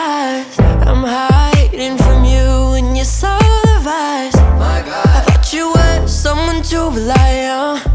eyes. I'm hiding from you and you're so devised. My God, I thought you were someone to rely on.